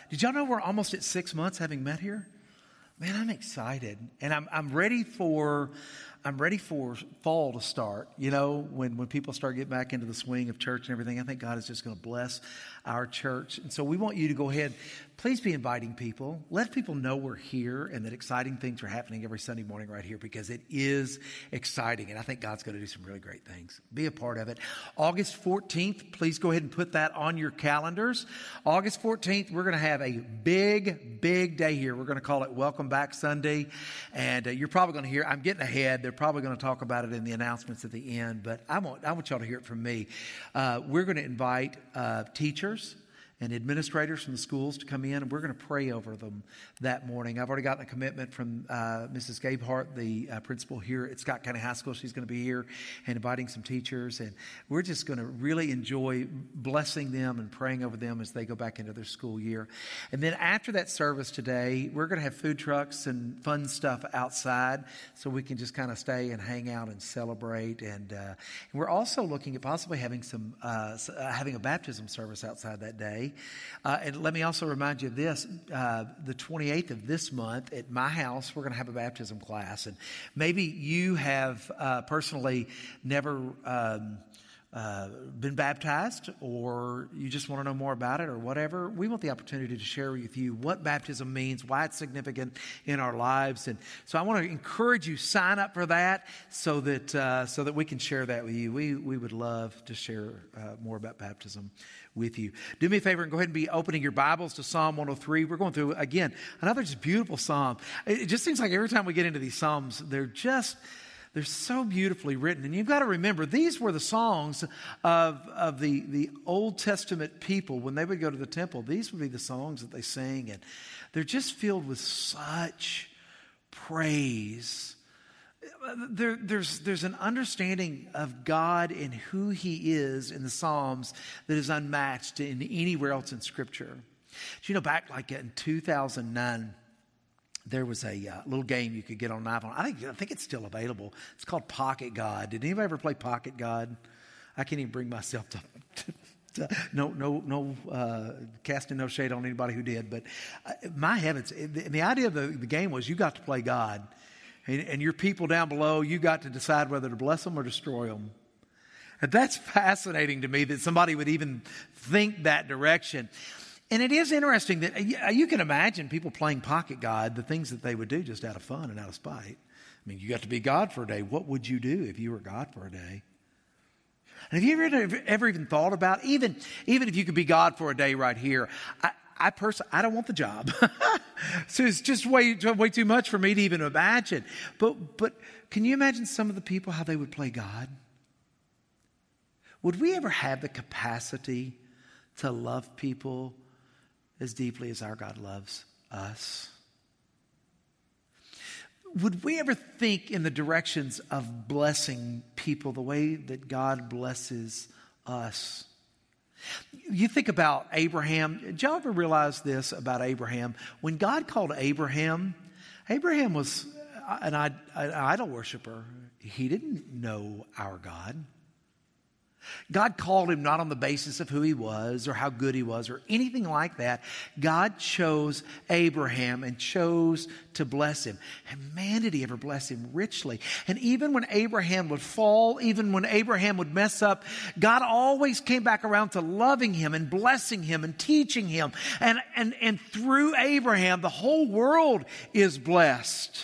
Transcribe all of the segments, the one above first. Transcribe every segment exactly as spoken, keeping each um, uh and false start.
did y'all know we're almost at six months having met here? Man, I'm excited, and I'm I'm ready for I'm ready for fall to start. You know, when when people start getting back into the swing of church and everything, I think God is just going to bless our church, and so we want you to go ahead. Please be inviting people. Let people know we're here and that exciting things are happening every Sunday morning right here, because it is exciting. And I think God's going to do some really great things. Be a part of it. August fourteenth, please go ahead and put that on your calendars. August fourteenth, we're going to have a big, big day here. We're going to call it Welcome Back Sunday. And uh, you're probably going to hear, I'm getting ahead. They're probably going to talk about it in the announcements at the end. But I want, I want y'all to hear it from me. Uh, we're going to invite uh, teachers and administrators from the schools to come in, and we're going to pray over them that morning. I've already gotten a commitment from uh, Missus Gabehart, the uh, principal here at Scott County High School. She's going to be here and inviting some teachers, and we're just going to really enjoy blessing them and praying over them as they go back into their school year. And then after that service today, we're going to have food trucks and fun stuff outside, so we can just kind of stay and hang out and celebrate. And, uh, and we're also looking at possibly having some uh, having a baptism service outside that day. Uh, and let me also remind you of this, uh, the twenty-eighth of this month at my house, we're going to have a baptism class. And maybe you have uh, personally never um, uh, been baptized, or you just want to know more about it or whatever. We want the opportunity to share with you what baptism means, why it's significant in our lives. And so I want to encourage you, sign up for that so that uh, so that we can share that with you. We, we would love to share uh, more about baptism with you. Do me a favor and go ahead and be opening your Bibles to Psalm one oh three. We're going through, again, another just beautiful psalm. It just seems like every time we get into these psalms, they're just, they're so beautifully written. And you've got to remember, these were the songs of, of the, the Old Testament people. When they would go to the temple, these would be the songs that they sang. And they're just filled with such praise. There, there's, there's an understanding of God and who He is in the Psalms that is unmatched in anywhere else in Scripture. Do you know, back like in two thousand nine, there was a uh, little game you could get on an iPhone. I think, I think it's still available. It's called Pocket God. Did anybody ever play Pocket God? I can't even bring myself to... to Uh, no, no, no, uh, casting no shade on anybody who did. But uh, my heavens, the, the idea of the, the game was you got to play God. And, and your people down below, you got to decide whether to bless them or destroy them. And that's fascinating to me that somebody would even think that direction. And it is interesting that you can imagine people playing Pocket God, the things that they would do just out of fun and out of spite. I mean, you got to be God for a day. What would you do if you were God for a day? And have you ever, ever even thought about, even, even if you could be God for a day right here, I, I personally, I don't want the job. So it's just way, way too much for me to even imagine. But, but can you imagine some of the people, how they would play God? Would we ever have the capacity to love people as deeply as our God loves us? Would we ever think in the directions of blessing people the way that God blesses us? You think about Abraham. Did y'all ever realize this about Abraham? When God called Abraham, Abraham was an, an idol worshiper. He didn't know our God. God called him not on the basis of who he was or how good he was or anything like that. God chose Abraham and chose to bless him. And man, did he ever bless him richly. And even when Abraham would fall, even when Abraham would mess up, God always came back around to loving him and blessing him and teaching him. And, and, and through Abraham, the whole world is blessed.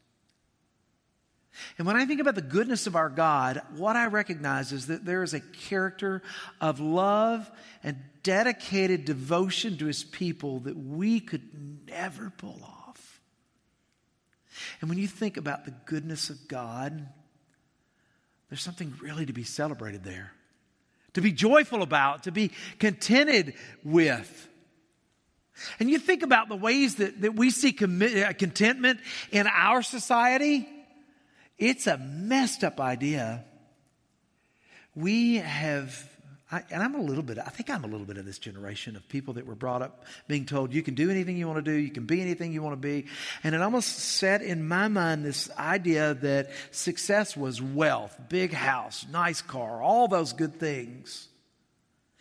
And when I think about the goodness of our God, what I recognize is that there is a character of love and dedicated devotion to his people that we could never pull off. And when you think about the goodness of God, there's something really to be celebrated there, to be joyful about, to be contented with. And you think about the ways that, that we see commi- contentment in our society. It's a messed up idea. We have, I, and I'm a little bit, I think I'm a little bit of this generation of people that were brought up being told you can do anything you want to do, you can be anything you want to be. And it almost set in my mind this idea that success was wealth, big house, nice car, all those good things.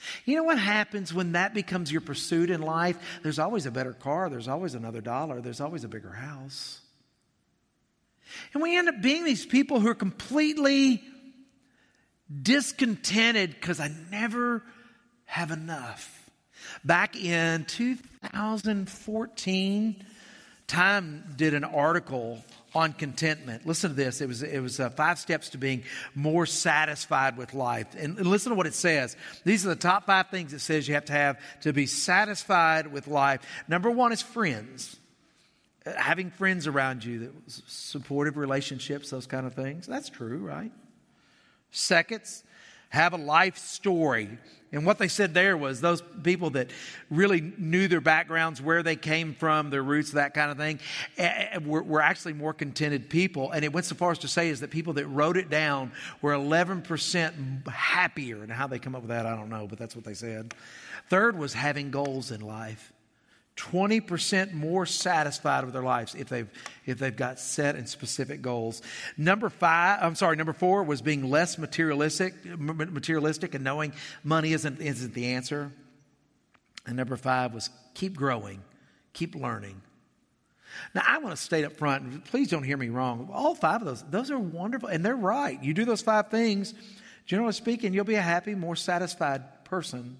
You know what happens when that becomes your pursuit in life? There's always a better car. There's always another dollar. There's always a bigger house. And we end up being these people who are completely discontented because I never have enough. Back in two thousand fourteen, Time did an article on contentment. Listen to this. It was it was uh, five steps to being more satisfied with life. And, and listen to what it says. These are the top five things it says you have to have to be satisfied with life. Number one is friends. Uh, having friends around you, that supportive relationships, those kind of things. That's true, right? Second, have a life story. And what they said there was those people that really knew their backgrounds, where they came from, their roots, that kind of thing, were, were actually more contented people. And it went so far as to say is that people that wrote it down were eleven percent happier. And how they come up with that, I don't know, but that's what they said. Third was having goals in life. twenty percent more satisfied with their lives if they've if they've got set and specific goals. Number five, I'm sorry, number four was being less materialistic, materialistic and knowing money isn't isn't the answer. And number five was keep growing, keep learning. Now, I want to state up front, please don't hear me wrong. All five of those, those are wonderful, and they're right. You do those five things, generally speaking, you'll be a happy, more satisfied person.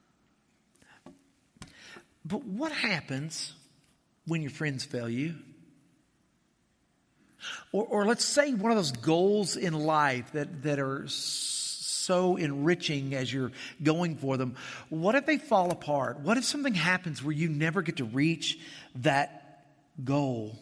But what happens when your friends fail you? Or, or let's say one of those goals in life that, that are so enriching as you're going for them. What if they fall apart? What if something happens where you never get to reach that goal?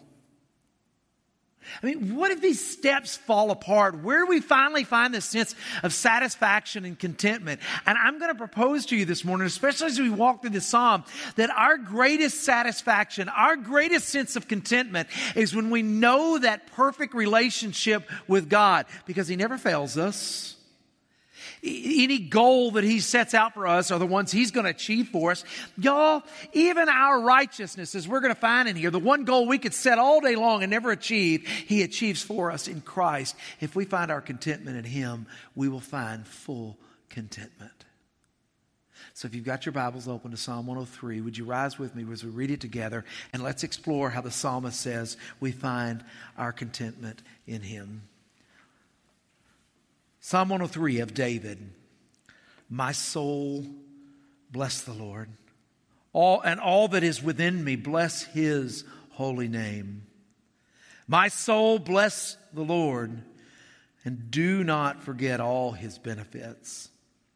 I mean, what if these steps fall apart? Where do we finally find this sense of satisfaction and contentment? And I'm going to propose to you this morning, especially as we walk through this psalm, that our greatest satisfaction, our greatest sense of contentment is when we know that perfect relationship with God, because He never fails us. Any goal that He sets out for us are the ones He's going to achieve for us. Y'all, even our righteousness, as we're going to find in here, the one goal we could set all day long and never achieve, He achieves for us in Christ. If we find our contentment in Him, we will find full contentment. So if you've got your Bibles open to Psalm one oh three, would you rise with me as we read it together, and let's explore how the psalmist says we find our contentment in Him. Psalm one oh three of David. My soul, bless the Lord. All and all that is within me, bless His holy name. My soul, bless the Lord, and do not forget all His benefits.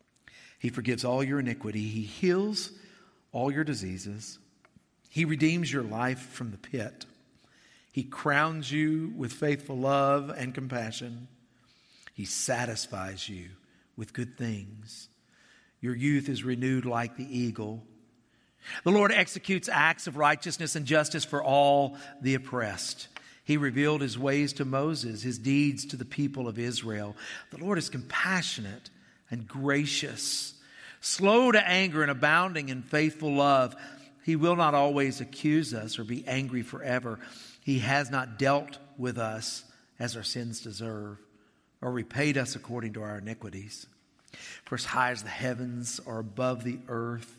He forgives all your iniquity. He heals all your diseases. He redeems your life from the pit. He crowns you with faithful love and compassion. He satisfies you with good things. Your youth is renewed like the eagle. The Lord executes acts of righteousness and justice for all the oppressed. He revealed His ways to Moses, His deeds to the people of Israel. The Lord is compassionate and gracious, slow to anger and abounding in faithful love. He will not always accuse us or be angry forever. He has not dealt with us as our sins deserve, or repaid us according to our iniquities. For as high as the heavens are above the earth,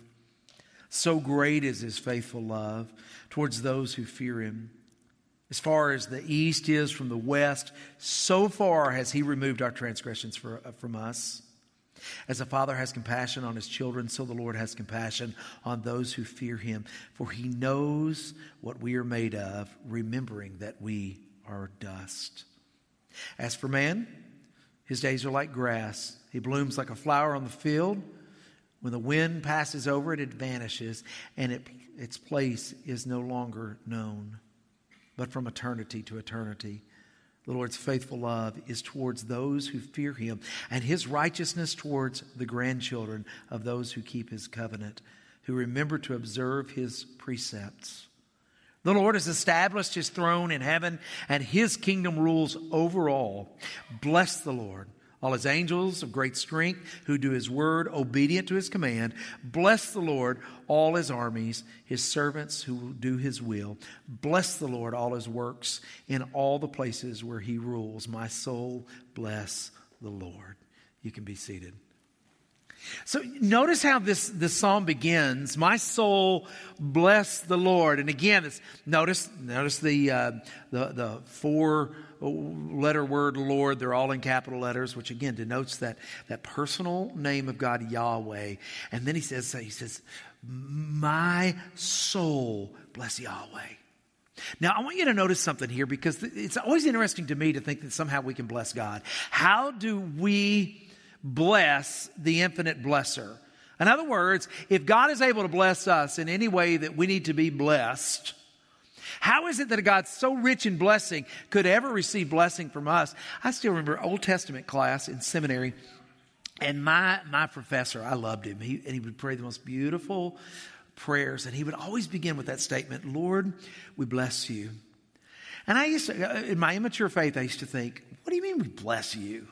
so great is His faithful love towards those who fear Him. As far as the east is from the west, so far has He removed our transgressions for, uh, from us. As a father has compassion on his children, so the Lord has compassion on those who fear Him. For He knows what we are made of, remembering that we are dust. As for man, his days are like grass. He blooms like a flower on the field. When the wind passes over it, it vanishes, and it, its place is no longer known. But from eternity to eternity, the Lord's faithful love is towards those who fear Him, and His righteousness towards the grandchildren of those who keep His covenant, who remember to observe His precepts. The Lord has established His throne in heaven, and His kingdom rules over all. Bless the Lord, all His angels of great strength who do His word, obedient to His command. Bless the Lord, all His armies, His servants who do His will. Bless the Lord, all His works in all the places where He rules. My soul, bless the Lord. You can be seated. So notice how this, this psalm begins. My soul, bless the Lord. And again, it's, notice notice the, uh, the the four letter word Lord. They're all in capital letters, which again denotes that, that personal name of God, Yahweh. And then he says, he says, my soul, bless Yahweh. Now, I want you to notice something here, because it's always interesting to me to think that somehow we can bless God. How do we bless the infinite blesser? In other words, if God is able to bless us in any way that we need to be blessed, how is it that a God so rich in blessing could ever receive blessing from us? I still remember Old Testament class in seminary, and my my professor, I loved him. He, and he would pray the most beautiful prayers, and he would always begin with that statement, Lord, we bless you. And I used to, in my immature faith, I used to think, what do you mean we bless you?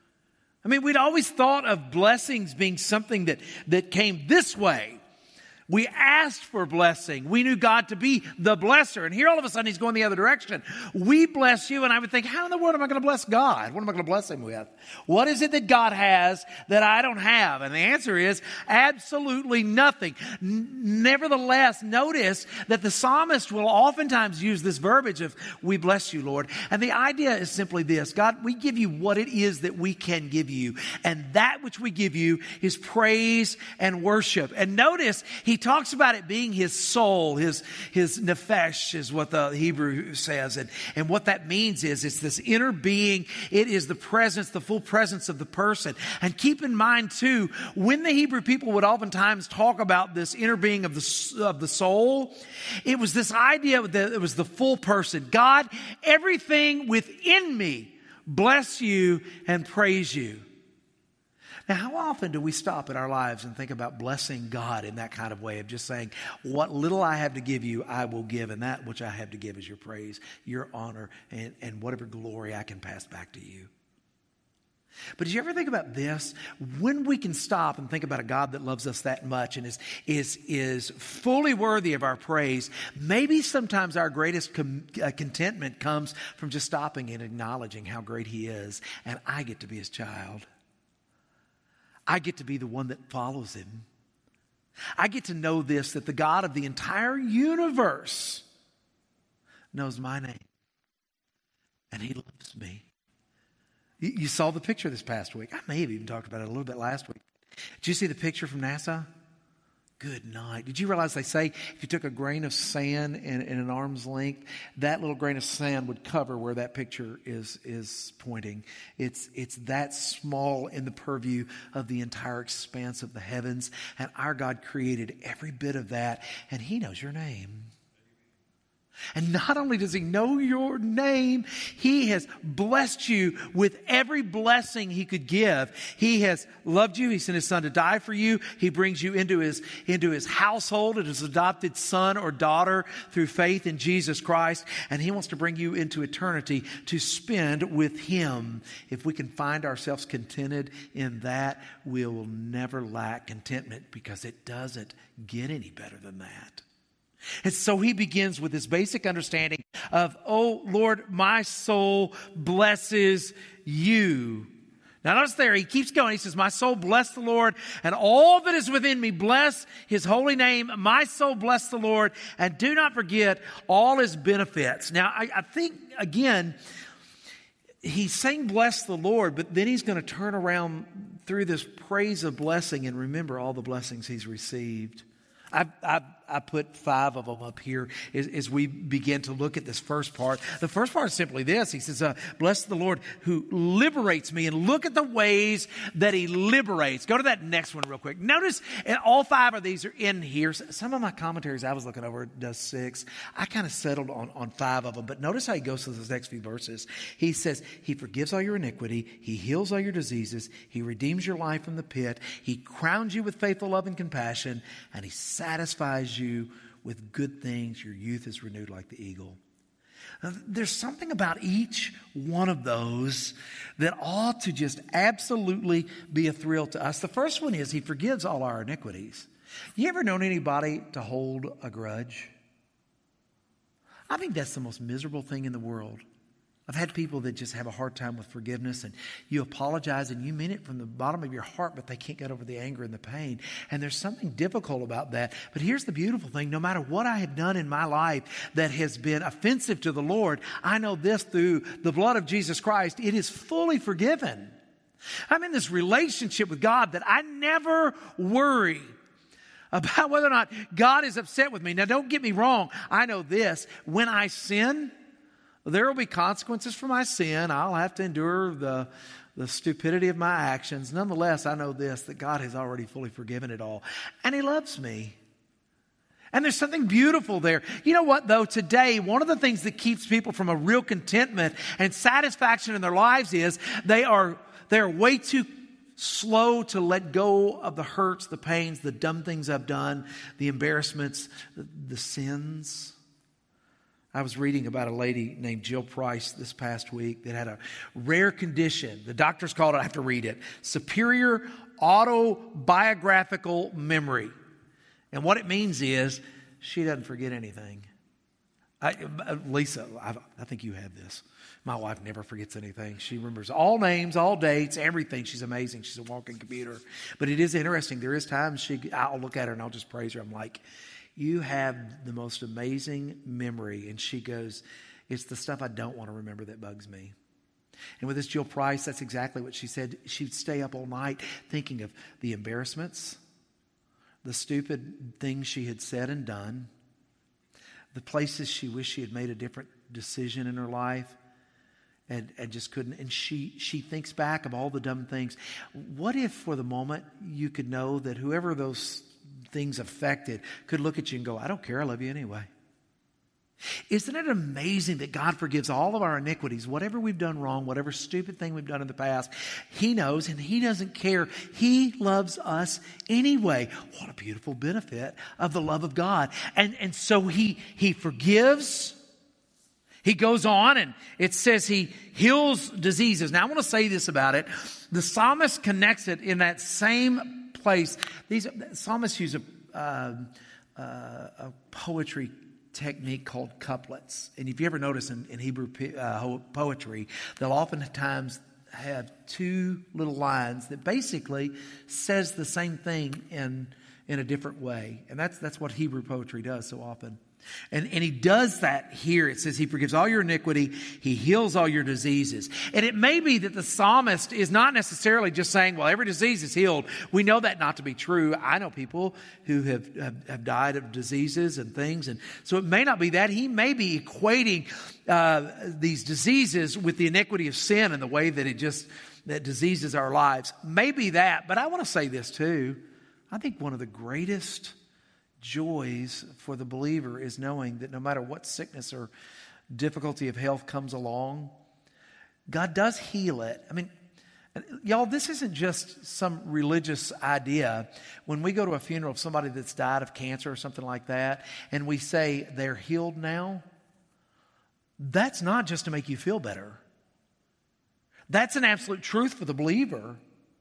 I mean, we'd always thought of blessings being something that, that came this way. We asked for blessing. We knew God to be the blesser. And here all of a sudden he's going the other direction. We bless you. And I would think, how in the world am I going to bless God? What am I going to bless him with? What is it that God has that I don't have? And the answer is absolutely nothing. N- nevertheless, notice that the psalmist will oftentimes use this verbiage of, we bless you, Lord. And the idea is simply this. God, we give you what it is that we can give you. And that which we give you is praise and worship. And notice he He talks about it being his soul, his, his nephesh is what the Hebrew says. And, and what that means is it's this inner being. It is the presence, the full presence of the person. And keep in mind too, when the Hebrew people would oftentimes talk about this inner being of the, of the soul, it was this idea that it was the full person. God, everything within me, bless you and praise you. Now, how often do we stop in our lives and think about blessing God in that kind of way of just saying, what little I have to give you, I will give, and that which I have to give is your praise, your honor, and, and whatever glory I can pass back to you. But did you ever think about this? When we can stop and think about a God that loves us that much and is, is, is fully worthy of our praise, maybe sometimes our greatest com- uh, contentment comes from just stopping and acknowledging how great he is, and I get to be his child. I get to be the one that follows him. I get to know this, that the God of the entire universe knows my name. And he loves me. You, you saw the picture this past week. I may have even talked about it a little bit last week. Did you see the picture from NASA? Good night. Did you realize they say if you took a grain of sand in, in an arm's length, that little grain of sand would cover where that picture is is pointing. It's it's that small in the purview of the entire expanse of the heavens. And our God created every bit of that, and he knows your name. And not only does he know your name, he has blessed you with every blessing he could give. He has loved you. He sent his son to die for you. He brings you into his, into his household as his adopted son or daughter through faith in Jesus Christ. And he wants to bring you into eternity to spend with him. If we can find ourselves contented in that, we will never lack contentment, because it doesn't get any better than that. And so he begins with this basic understanding of, oh, Lord, my soul blesses you. Now notice there, he keeps going. He says, my soul bless the Lord, and all that is within me bless his holy name. My soul bless the Lord, and do not forget all his benefits. Now, I, I think, again, he's saying bless the Lord, but then he's going to turn around through this praise of blessing and remember all the blessings he's received. I, I, I put five of them up here as, as we begin to look at this first part. The first part is simply this. He says, uh, bless the Lord who liberates me. And look at the ways that he liberates. Go to that next one real quick. Notice and all five of these are in here. Some of my commentaries I was looking over does six. I kind of settled on, on five of them. But notice how he goes through those next few verses. He says, he forgives all your iniquity. He heals all your diseases. He redeems your life from the pit. He crowns you with faithful love and compassion. And he satisfies you with good things. Your youth is renewed like the eagle. Now, there's something about each one of those that ought to just absolutely be a thrill to us. The first one is he forgives all our iniquities. You ever known anybody to hold a grudge? I think that's the most miserable thing in the world. I've had people that just have a hard time with forgiveness, and you apologize and you mean it from the bottom of your heart, but they can't get over the anger and the pain. And there's something difficult about that. But here's the beautiful thing. No matter what I have done in my life that has been offensive to the Lord, I know this through the blood of Jesus Christ, it is fully forgiven. I'm in this relationship with God that I never worry about whether or not God is upset with me. Now, don't get me wrong. I know this. When I sin, there will be consequences for my sin. I'll have to endure the, the stupidity of my actions. Nonetheless, I know this, that God has already fully forgiven it all. And He loves me. And there's something beautiful there. You know what, though? Today, one of the things that keeps people from a real contentment and satisfaction in their lives is they are, they're way too slow to let go of the hurts, the pains, the dumb things I've done, the embarrassments, the, the sins. I was reading about a lady named Jill Price this past week that had a rare condition. The doctors called it, I have to read it, superior autobiographical memory. And what it means is she doesn't forget anything. I, Lisa, I, I think you have this. My wife never forgets anything. She remembers all names, all dates, everything. She's amazing. She's a walking computer. But it is interesting. There is times she, I'll look at her and I'll just praise her. I'm like, you have the most amazing memory. And she goes, it's the stuff I don't want to remember that bugs me. And with this Jill Price, that's exactly what she said. She'd stay up all night thinking of the embarrassments, the stupid things she had said and done, the places she wished she had made a different decision in her life and, and just couldn't. And she, she thinks back of all the dumb things. What if for the moment you could know that whoever those things affected could look at you and go, I don't care, I love you anyway. Isn't it amazing that God forgives all of our iniquities, whatever we've done wrong, whatever stupid thing we've done in the past? He knows and He doesn't care. He loves us anyway. What a beautiful benefit of the love of God. And, and so he, he forgives. He goes on and it says He heals diseases. Now I want to say this about it. The psalmist connects it in that same place. These psalmists use a, uh, uh, a poetry technique called couplets. And if you ever notice in, in Hebrew uh, poetry, they'll oftentimes have two little lines that basically says the same thing in, in a different way. And that's, that's what Hebrew poetry does so often. And, and he does that here. It says He forgives all your iniquity. He heals all your diseases. And it may be that the psalmist is not necessarily just saying, well, every disease is healed. We know that not to be true. I know people who have, have, have died of diseases and things. And so it may not be that. He may be equating uh, these diseases with the iniquity of sin and the way that it just, that diseases our lives. Maybe that. But I want to say this too. I think one of the greatest joys for the believer is knowing that no matter what sickness or difficulty of health comes along, God does heal it. I mean, y'all, this isn't just some religious idea. When we go to a funeral of somebody that's died of cancer or something like that, and we say they're healed now, that's not just to make you feel better. That's an absolute truth for the believer.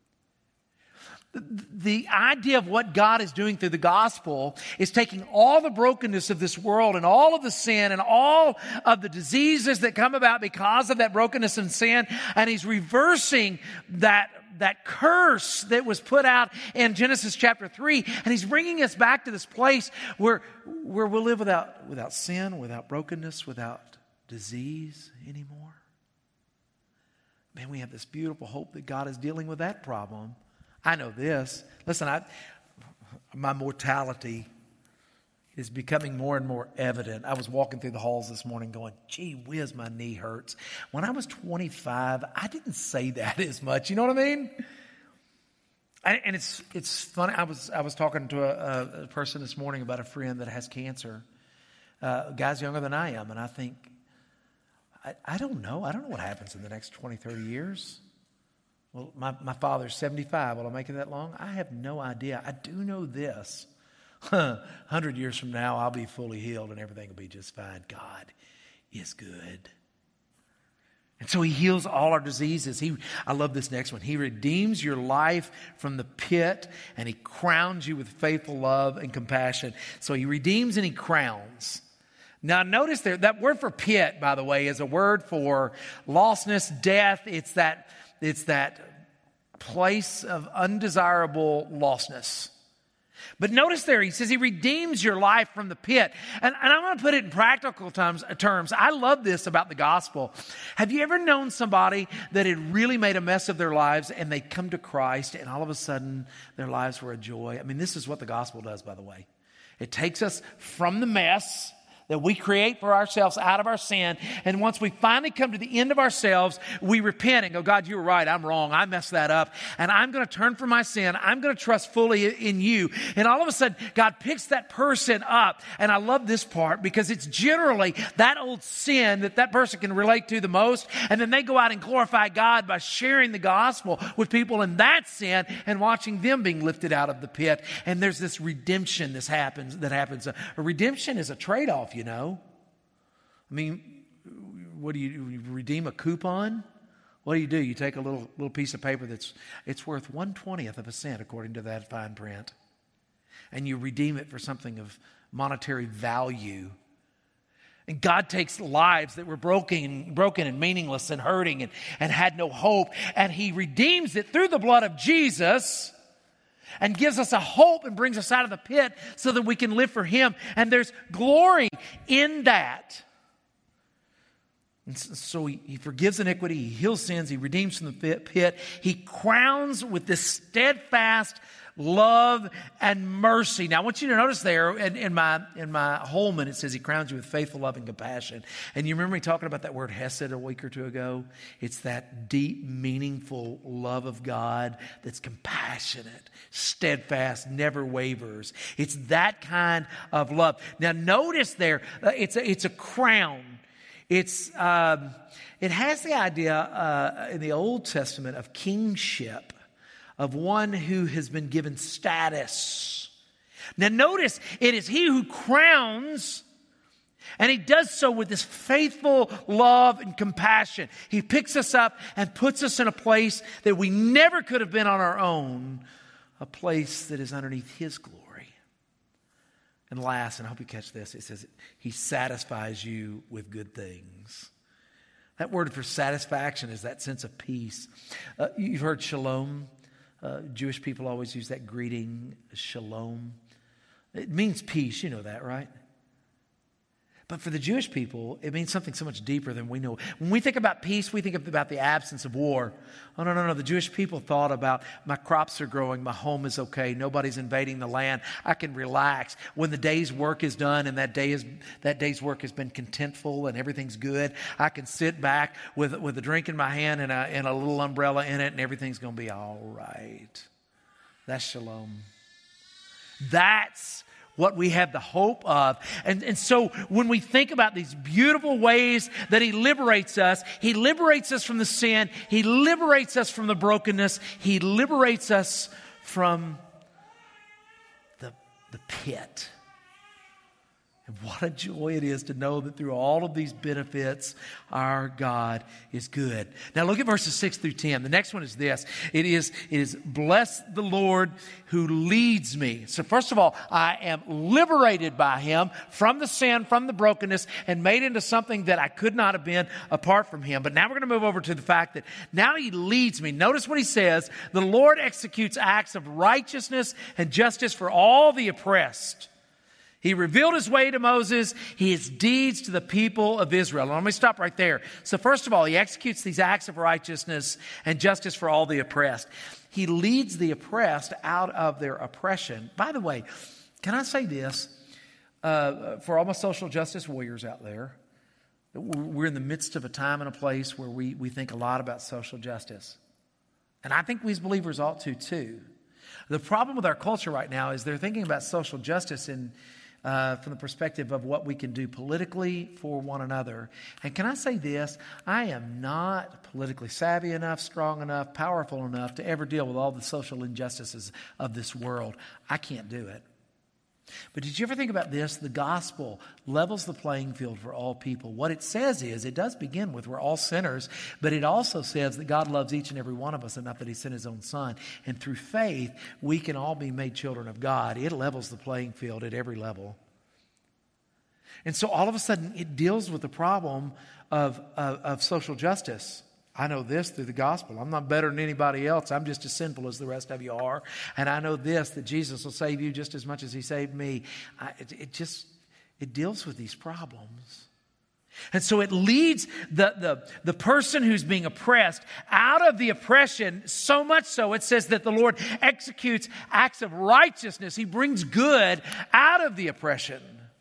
The idea of what God is doing through the gospel is taking all the brokenness of this world and all of the sin and all of the diseases that come about because of that brokenness and sin, and He's reversing that, that curse that was put out in Genesis chapter three, and He's bringing us back to this place where, where we'll live without, without sin, without brokenness, without disease anymore. Man, we have this beautiful hope that God is dealing with that problem. I know this. Listen, I, my mortality is becoming more and more evident. I was walking through the halls this morning going, gee whiz, my knee hurts. When I was twenty-five, I didn't say that as much. You know what I mean? I, and it's it's funny. I was I was talking to a, a person this morning about a friend that has cancer. Uh, a guy's younger than I am. And I think, I, I don't know. I don't know what happens in the next twenty, thirty years. Well, my, my father's seventy-five. Will I make it that long? I have no idea. I do know this. A hundred years from now, I'll be fully healed and everything will be just fine. God is good. And so He heals all our diseases. He, I love this next one. He redeems your life from the pit and He crowns you with faithful love and compassion. So He redeems and He crowns. Now notice there, that word for pit, by the way, is a word for lostness, death. It's that, it's that place of undesirable lostness. But notice there, he says he redeems your life from the pit. And, and I'm going to put it in practical terms, terms. I love this about the gospel. Have you ever known somebody that had really made a mess of their lives and they come to Christ and all of a sudden their lives were a joy? I mean, this is what the gospel does, by the way. It takes us from the mess that we create for ourselves out of our sin. And once we finally come to the end of ourselves, we repent and go, God, you were right. I'm wrong. I messed that up. And I'm going to turn from my sin. I'm going to trust fully in you. And all of a sudden, God picks that person up. And I love this part because it's generally that old sin that that person can relate to the most. And then they go out and glorify God by sharing the gospel with people in that sin and watching them being lifted out of the pit. And there's this redemption this happens, that happens. A redemption is a trade-off. You know, I mean, what do you, you redeem a coupon? What do you do? You take a little little piece of paper that's it's worth one twentieth of a cent according to that fine print, and you redeem it for something of monetary value. And God takes lives that were broken, broken and meaningless and hurting and, and had no hope, and He redeems it through the blood of Jesus. And gives us a hope and brings us out of the pit so that we can live for Him. And there's glory in that. And so he, he forgives iniquity, He heals sins, He redeems from the pit. He crowns with this steadfast love and mercy. Now I want you to notice there in, in my in my Holman it says He crowns you with faithful love and compassion. And you remember me talking about that word hesed a week or two ago? It's that deep, meaningful love of God that's compassionate, steadfast, never wavers. It's that kind of love. Now notice there, uh, it's a, it's a crown. It's um, it has the idea uh, in the Old Testament of kingship, of one who has been given status. Now notice, it is He who crowns, and He does so with this faithful love and compassion. He picks us up and puts us in a place that we never could have been on our own, a place that is underneath His glory. And last, and I hope you catch this, it says He satisfies you with good things. That word for satisfaction is that sense of peace. Uh, you've heard shalom. Uh, Jewish people always use that greeting, shalom. It means peace, you know that, right? But for the Jewish people, it means something so much deeper than we know. When we think about peace, we think about the absence of war. Oh, no, no, no. The Jewish people thought about, my crops are growing, my home is okay, nobody's invading the land, I can relax. When the day's work is done and that day is that day's work has been contentful and everything's good, I can sit back with, with a drink in my hand and a, and a little umbrella in it, and everything's going to be all right. That's shalom. That's what we have the hope of. And, and so when we think about these beautiful ways that He liberates us, He liberates us from the sin, He liberates us from the brokenness, He liberates us from the, the pit. And what a joy it is to know that through all of these benefits, our God is good. Now look at verses six through ten. The next one is this. It is, it is, bless the Lord who leads me. So first of all, I am liberated by Him from the sin, from the brokenness, and made into something that I could not have been apart from Him. But now we're going to move over to the fact that now He leads me. Notice what He says. The Lord executes acts of righteousness and justice for all the oppressed. He revealed His way to Moses, His deeds to the people of Israel. And let me stop right there. So first of all, He executes these acts of righteousness and justice for all the oppressed. He leads the oppressed out of their oppression. By the way, can I say this? Uh, for all my social justice warriors out there, we're in the midst of a time and a place where we, we think a lot about social justice. And I think we as believers ought to too. The problem with our culture right now is they're thinking about social justice in Uh, from the perspective of what we can do politically for one another. And can I say this? I am not politically savvy enough, strong enough, powerful enough to ever deal with all the social injustices of this world. I can't do it. But did you ever think about this? The gospel levels the playing field for all people. What it says is, it does begin with we're all sinners, but it also says that God loves each and every one of us enough that He sent His own Son. And through faith, we can all be made children of God. It levels the playing field at every level. And so all of a sudden it deals with the problem of, of, of social justice. I know this through the gospel. I'm not better than anybody else. I'm just as sinful as the rest of you are. And I know this, that Jesus will save you just as much as he saved me. I, it, it just, it deals with these problems. And so it leads the, the, the person who's being oppressed out of the oppression, so much so it says that the Lord executes acts of righteousness. He brings good out of the oppression.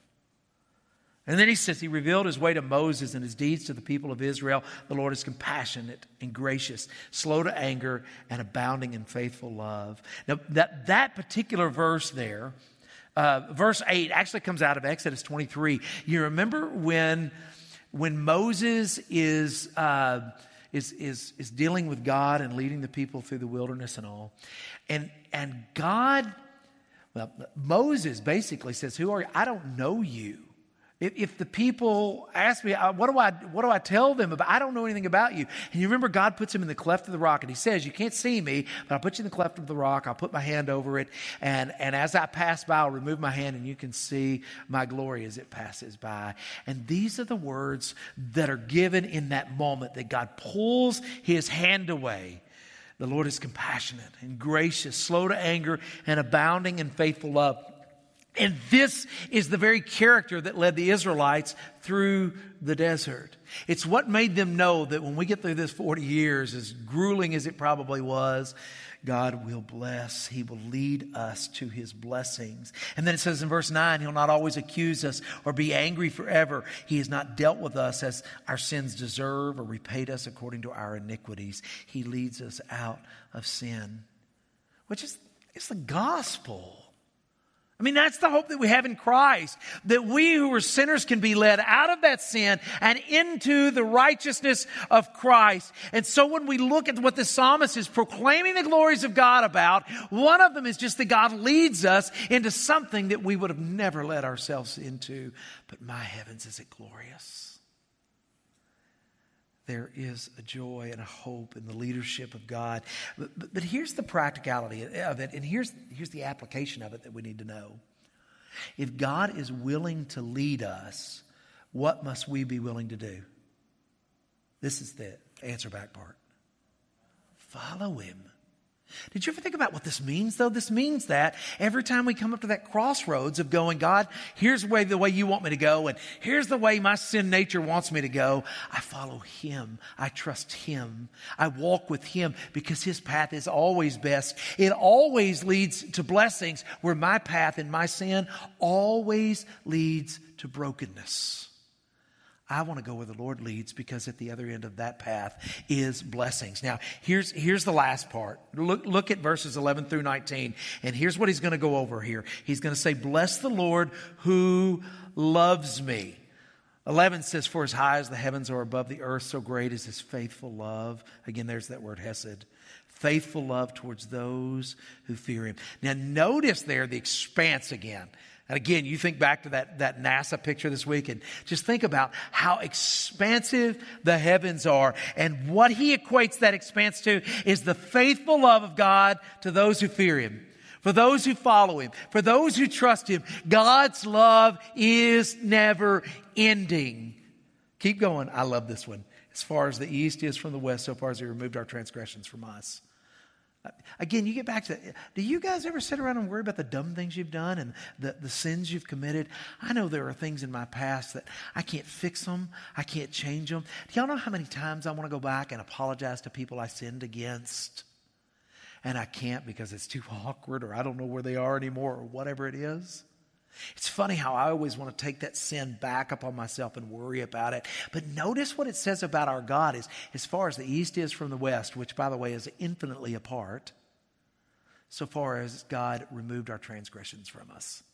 And then he says he revealed his way to Moses and his deeds to the people of Israel. The Lord is compassionate and gracious, slow to anger, and abounding in faithful love. Now that, that particular verse there, uh, verse eight, actually comes out of Exodus twenty-three. You remember when... When Moses is, uh, is, is, is dealing with God and leading the people through the wilderness and all, and, and God, well, Moses basically says, who are you? I don't know you. If, if the people ask me, what do I what do I tell them about? I don't know anything about you. And you remember God puts him in the cleft of the rock and he says, you can't see me, but I'll put you in the cleft of the rock. I'll put my hand over it. And, and as I pass by, I'll remove my hand and you can see my glory as it passes by. And these are the words that are given in that moment that God pulls his hand away. The Lord is compassionate and gracious, slow to anger, and abounding in faithful love. And this is the very character that led the Israelites through the desert. It's what made them know that when we get through this forty years, as grueling as it probably was, God will bless. He will lead us to his blessings. And then it says in verse nine, he'll not always accuse us or be angry forever. He has not dealt with us as our sins deserve or repaid us according to our iniquities. He leads us out of sin, which is it's the gospel. I mean, that's the hope that we have in Christ, that we who are sinners can be led out of that sin and into the righteousness of Christ. And so when we look at what the psalmist is proclaiming the glories of God about, one of them is just that God leads us into something that we would have never led ourselves into. But my heavens, is it glorious? There is a joy and a hope in the leadership of God. But, but, but here's the practicality of it, and here's, here's the application of it that we need to know. If God is willing to lead us, what must we be willing to do? This is the answer back part. Follow him. Did you ever think about what this means, though? This means that every time we come up to that crossroads of going, God, here's the way, the way you want me to go, and here's the way my sin nature wants me to go, I follow him. I trust him. I walk with him because his path is always best. It always leads to blessings, where my path and my sin always leads to brokenness. I want to go where the Lord leads, because at the other end of that path is blessings. Now, here's, here's the last part. Look, look at verses eleven through nineteen. And here's what he's going to go over here. He's going to say, bless the Lord who loves me. eleven says, for as high as the heavens are above the earth, so great is his faithful love. Again, there's that word hesed. Faithful love towards those who fear him. Now, notice there the expanse again. And again, you think back to that, that NASA picture this week and just think about how expansive the heavens are. And what he equates that expanse to is the faithful love of God to those who fear him. For those who follow him, for those who trust him, God's love is never ending. Keep going. I love this one. As far as the east is from the west, so far as he removed our transgressions from us. Again, you get back to, do you guys ever sit around and worry about the dumb things you've done and the, the sins you've committed? I know there are things in my past that I can't fix them. I can't change them. Do y'all know how many times I want to go back and apologize to people I sinned against? And I can't because it's too awkward, or I don't know where they are anymore, or whatever it is. It's funny how I always want to take that sin back upon myself and worry about it. But notice what it says about our God is, as far as the east is from the west, which, by the way, is infinitely apart, so far as God removed our transgressions from us.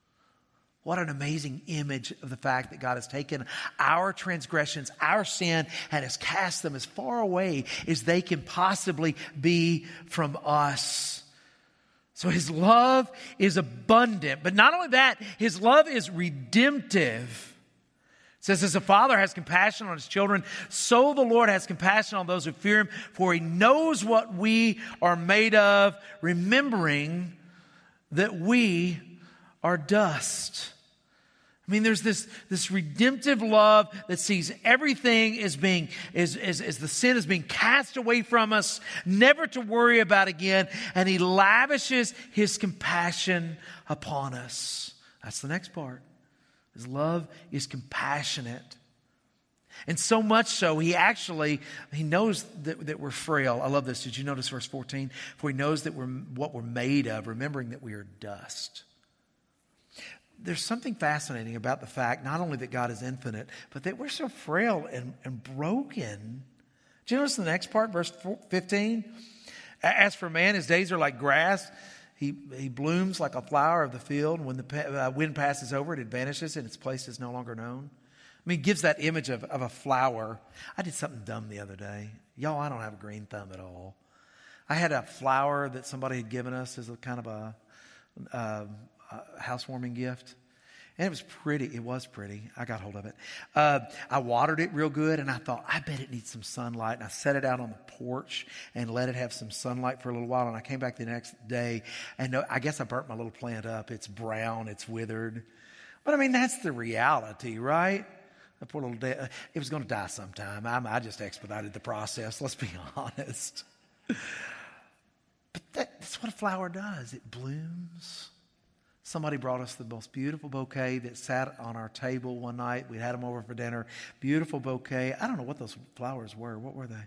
What an amazing image of the fact that God has taken our transgressions, our sin, and has cast them as far away as they can possibly be from us. So his love is abundant. But not only that, his love is redemptive. It says, as a father has compassion on his children, so the Lord has compassion on those who fear him. For he knows what we are made of, remembering that we are dust. I mean, there's this, this redemptive love that sees everything as being, as, as, as the sin is being cast away from us, never to worry about again. And he lavishes his compassion upon us. That's the next part. His love is compassionate. And so much so, he actually, he knows that, that we're frail. I love this. Did you notice verse fourteen? For he knows that we're what we're made of, remembering that we are dust. There's something fascinating about the fact, not only that God is infinite, but that we're so frail and, and broken. Do you notice the next part, verse fifteen? As for man, his days are like grass. He, he blooms like a flower of the field. When the uh, wind passes over it, it vanishes and its place is no longer known. I mean, it gives that image of, of a flower. I did something dumb the other day. Y'all, I don't have a green thumb at all. I had a flower that somebody had given us as a kind of a... Uh, Uh, housewarming gift. And it was pretty. It was pretty. I got hold of it. Uh, I watered it real good, and I thought, I bet it needs some sunlight. And I set it out on the porch and let it have some sunlight for a little while. And I came back the next day, and I guess I burnt my little plant up. It's brown. It's withered. But I mean, that's the reality, right? The poor little de- it was going to die sometime. I, I just expedited the process. Let's be honest. But that, that's what a flower does. It blooms. Somebody brought us the most beautiful bouquet that sat on our table one night. We had them over for dinner. Beautiful bouquet. I don't know what those flowers were. What were they?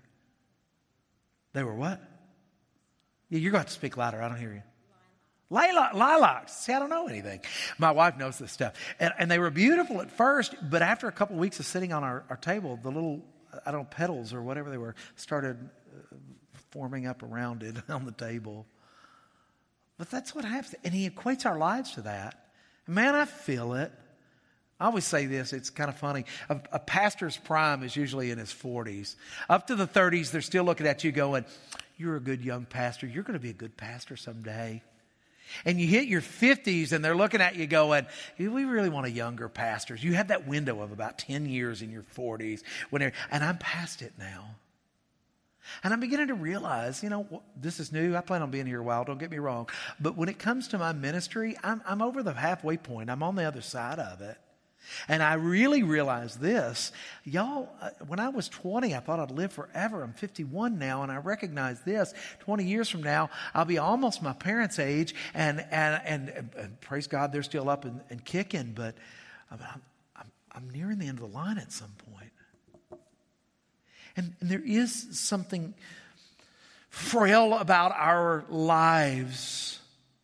They were what? Yeah, you're going to have to speak louder. I don't hear you. Lilac, lilacs. See, I don't know anything. My wife knows this stuff. And, and they were beautiful at first, but after a couple of weeks of sitting on our, our table, the little, I don't know, petals or whatever they were, started uh, forming up around it on the table. But that's what happens. And he equates our lives to that. Man, I feel it. I always say this. It's kind of funny. A, a pastor's prime is usually in his forties. Up to the thirties, they're still looking at you going, you're a good young pastor. You're going to be a good pastor someday. And you hit your fifties and they're looking at you going, we really want a younger pastor. You have that window of about ten years in your forties. When and I'm past it now. And I'm beginning to realize, you know, this is new. I plan on being here a while. Don't get me wrong. But when it comes to my ministry, I'm, I'm over the halfway point. I'm on the other side of it. And I really realize this. Y'all, when I was twenty, I thought I'd live forever. I'm fifty-one now, and I recognize this. twenty years from now, I'll be almost my parents' age. And and and, and praise God, they're still up and, and kicking. But I'm, I'm, I'm nearing the end of the line at some point. And, and there is something frail about our lives.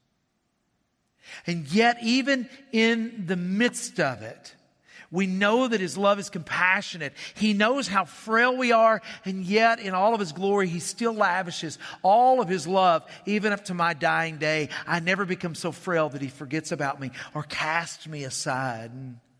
And yet, even in the midst of it, we know that his love is compassionate. He knows how frail we are, and yet in all of his glory, he still lavishes all of his love, even up to my dying day. I never become so frail that he forgets about me or casts me aside.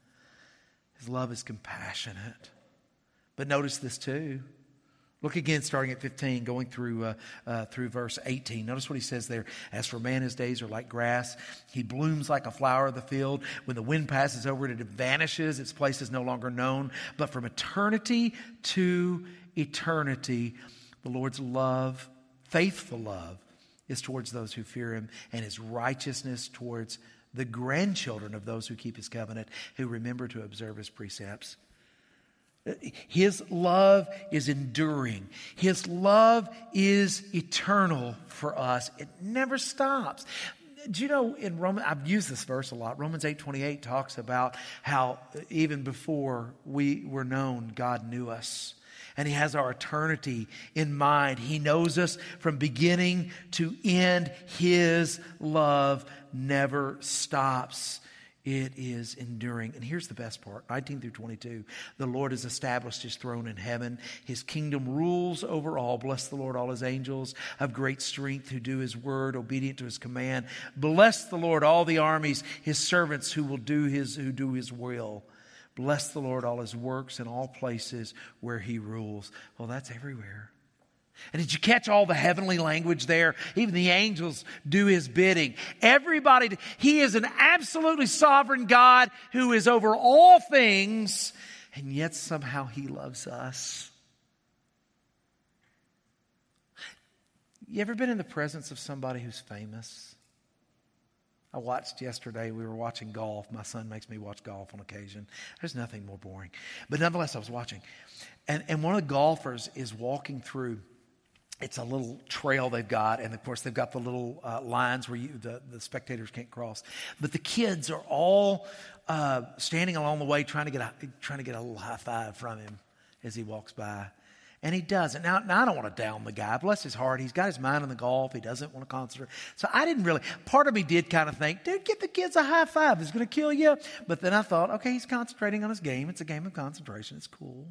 His love is compassionate. But notice this too. Look again, starting at fifteen, going through uh, uh, through verse eighteen. Notice what he says there. As for man, his days are like grass. He blooms like a flower of the field. When the wind passes over it, it vanishes. Its place is no longer known. But from eternity to eternity, the Lord's love, faithful love, is towards those who fear him, and his righteousness towards the grandchildren of those who keep his covenant, who remember to observe his precepts. His love is enduring. His love is eternal for us. It never stops. Do you know in Romans, I've used this verse a lot. Romans eight twenty-eight talks about how even before we were known, God knew us. And he has our eternity in mind. He knows us from beginning to end. His love never stops. It is enduring. And here's the best part, nineteen through twenty-two. The Lord has established his throne in heaven. His kingdom rules over all. Bless the Lord, all his angels of great strength who do his word, obedient to his command. Bless the Lord, all the armies, his servants who will do his, who do his will. Bless the Lord, all his works in all places where he rules. Well, that's everywhere. And did you catch all the heavenly language there? Even the angels do his bidding. Everybody, he is an absolutely sovereign God who is over all things, and yet somehow he loves us. You ever been in the presence of somebody who's famous? I watched yesterday, we were watching golf. My son makes me watch golf on occasion. There's nothing more boring. But nonetheless, I was watching. And, and one of the golfers is walking through. It's a little trail they've got. And, of course, they've got the little uh, lines where you, the, the spectators can't cross. But the kids are all uh, standing along the way trying to get a, trying to get a little high five from him as he walks by. And he doesn't. Now, now, I don't want to down the guy. Bless his heart. He's got his mind on the golf. He doesn't want to concentrate. So I didn't really, part of me did kind of think, dude, give the kids a high five. It's going to kill you. But then I thought, okay, he's concentrating on his game. It's a game of concentration. It's cool.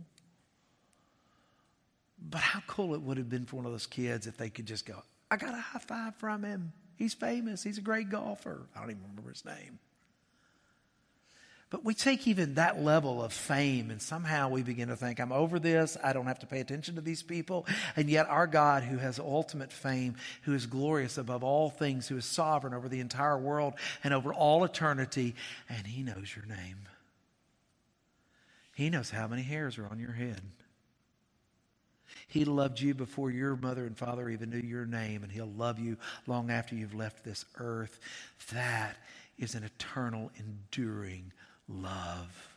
But how cool it would have been for one of those kids if they could just go, I got a high five from him. He's famous. He's a great golfer. I don't even remember his name. But we take even that level of fame and somehow we begin to think, I'm over this. I don't have to pay attention to these people. And yet our God, who has ultimate fame, who is glorious above all things, who is sovereign over the entire world and over all eternity, and he knows your name. He knows how many hairs are on your head. He loved you before your mother and father even knew your name, and he'll love you long after you've left this earth. That is an eternal, enduring love.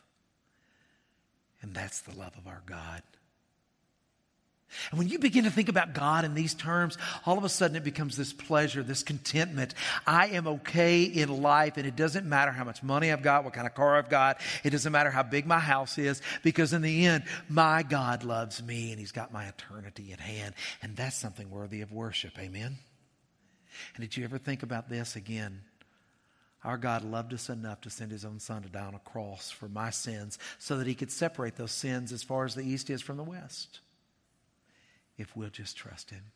And that's the love of our God. And when you begin to think about God in these terms, all of a sudden it becomes this pleasure, this contentment. I am okay in life, and it doesn't matter how much money I've got, what kind of car I've got. It doesn't matter how big my house is, because in the end, my God loves me, and he's got my eternity at hand. And that's something worthy of worship. Amen? And did you ever think about this again? Our God loved us enough to send his own son to die on a cross for my sins so that he could separate those sins as far as the east is from the west. If we'll just trust him.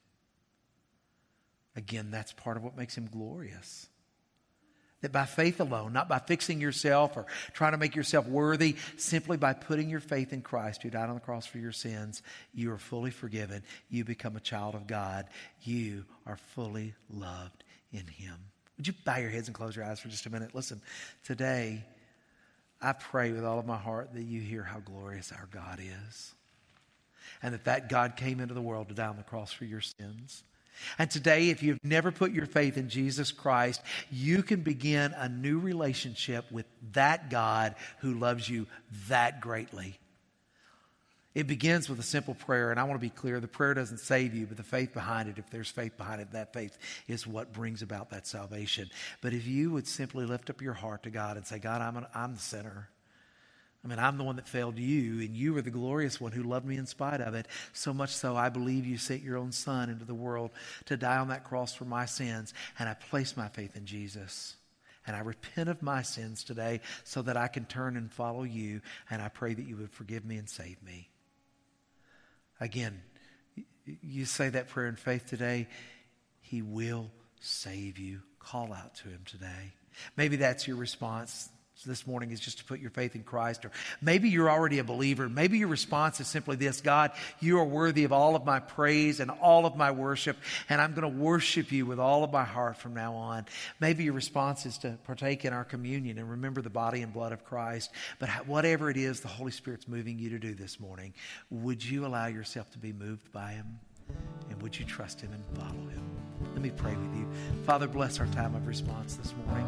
Again, that's part of what makes him glorious. That by faith alone, not by fixing yourself or trying to make yourself worthy, simply by putting your faith in Christ who died on the cross for your sins, you are fully forgiven. You become a child of God. You are fully loved in him. Would you bow your heads and close your eyes for just a minute? Listen, today, I pray with all of my heart that you hear how glorious our God is. And that that God came into the world to die on the cross for your sins. And today, if you've never put your faith in Jesus Christ, you can begin a new relationship with that God who loves you that greatly. It begins with a simple prayer, and I want to be clear, the prayer doesn't save you, but the faith behind it, if there's faith behind it, that faith is what brings about that salvation. But if you would simply lift up your heart to God and say, God, I'm, an, I'm the sinner. I mean, I'm the one that failed you, and you are the glorious one who loved me in spite of it. So much so, I believe you sent your own son into the world to die on that cross for my sins, and I place my faith in Jesus. And I repent of my sins today so that I can turn and follow you, and I pray that you would forgive me and save me. Again, you say that prayer in faith today, he will save you. Call out to him today. Maybe that's your response this morning, is just to put your faith in Christ. Or maybe you're already a believer. Maybe your response is simply this: God, you are worthy of all of my praise and all of my worship, and I'm going to worship you with all of my heart from now on. Maybe your response is to partake in our communion and remember the body and blood of Christ. But whatever it is the Holy Spirit's moving you to do this morning, would you allow yourself to be moved by him? And would you trust him and follow him? Let me pray with you. Father, bless our time of response this morning.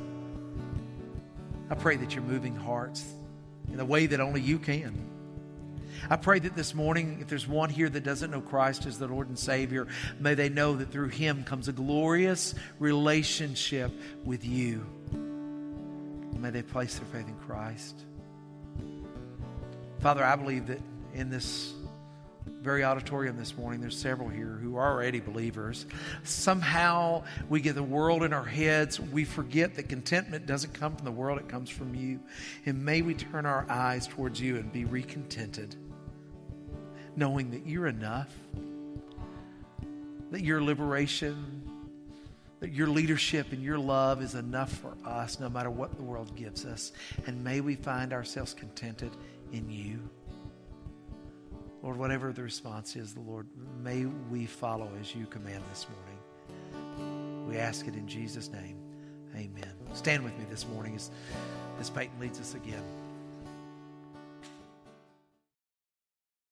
I pray that you're moving hearts in a way that only you can. I pray that this morning, if there's one here that doesn't know Christ as the Lord and Savior, may they know that through him comes a glorious relationship with you. May they place their faith in Christ. Father, I believe that in this very auditorium this morning, there's several here who are already believers. Somehow we get the world in our heads. We forget that contentment doesn't come from the world, it comes from you. And may we turn our eyes towards you and be recontented, knowing that you're enough, that your liberation, that your leadership and your love is enough for us no matter what the world gives us. And may we find ourselves contented in you. Lord, whatever the response is, the Lord, may we follow as you command this morning. We ask it in Jesus' name. Amen. Stand with me this morning as, as Peyton leads us again.